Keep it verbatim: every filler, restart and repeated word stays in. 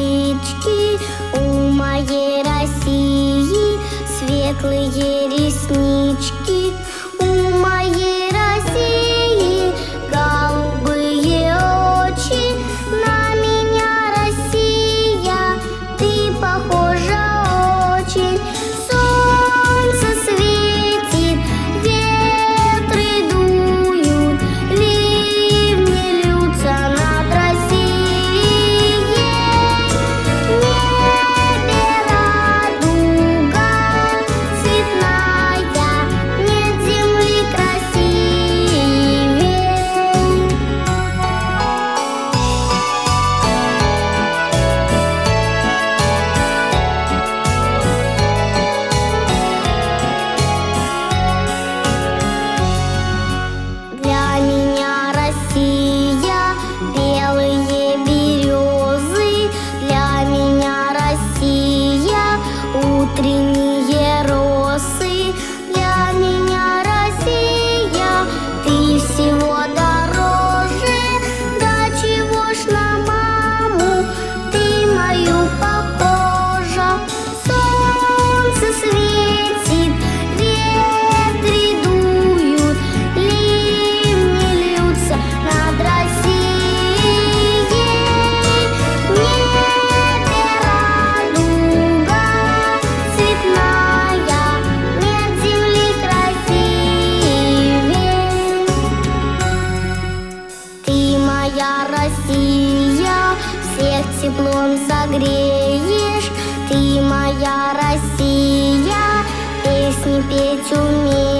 косички, у моей России светлые реснички, у моей России голубые очи. На меня, Россия, ты похожа очень. Солнце светит, ветры дуют, ливни льются над Россией. В небе радуга цветная, нет земли красивей. Для меня Россия белые березы, для меня Россия утренние росы, для меня Россия ты всего дороже. Да чего ж на маму ты мою похожа? Солнце светит, ветры дуют, ливни льются над Россией. В небе радуга цветная, нет земли красивей. Ты, моя Россия, всех теплом согреешь. Ты, моя Россия, песни петь умеешь.